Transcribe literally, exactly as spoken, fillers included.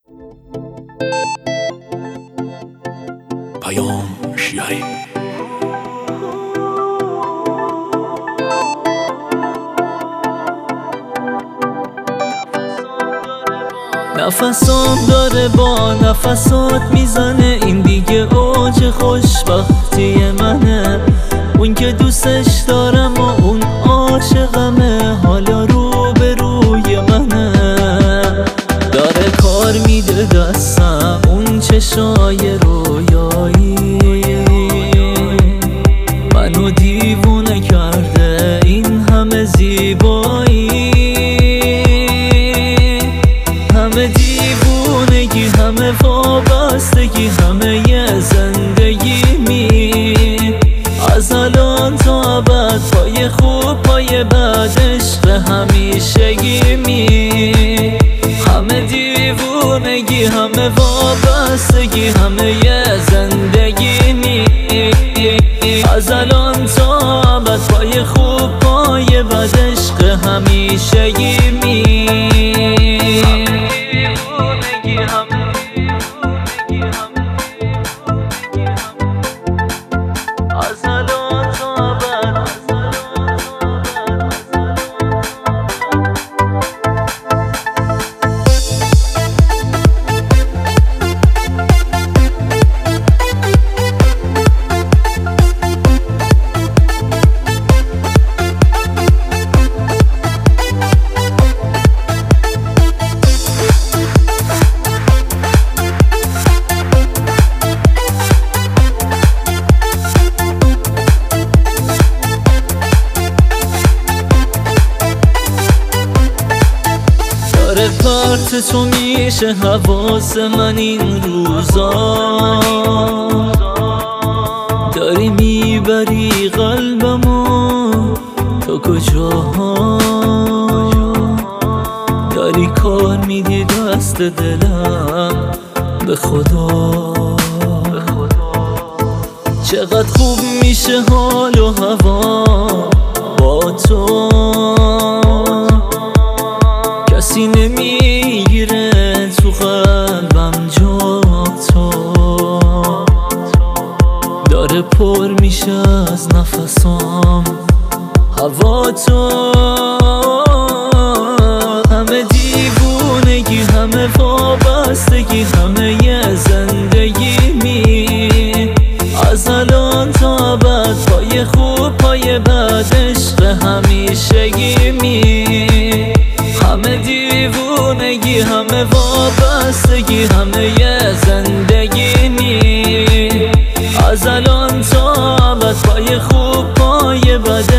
پیام شیعی نفسام داره با نفسات میزنه، این دیگه اوج خوشبختی منه. اون که دوستش دارم و اون عاشقمه، حالا رو به روی منه. داره کار میده دستم اون چشای رویایی، منو دیوونه کرده این همه زیبایی. همه دیوونگی، همه وابستگی، همه یه زندگی می از الان تا ابد، پای خوب پای بد، عشق همیشگی می. همه دیوونگی، همه وابستگی، همه یه زندگی می از الان تا ابد، پای خوب پای بد، عشق همیشگی می. پرت تو میشه حواس من این روزا، داری میبری قلبمو تو کجاها، داری کار میدی دست دلم به خدا. چقدر خوب میشه حال و هوا با تو، کسی نمیگیره تو قلبم جا تو. داره پر میشه از نفسام هوا تو. همه دیوونگی، همه وابستگی، همه یه زندگی می از الان تا ابد، پای خوب پای بد، عشق همیشگی می. همه دیوونگی، همه وابستگی، همه یه زندگی می از الان تا ابد، پای خوب پای بد،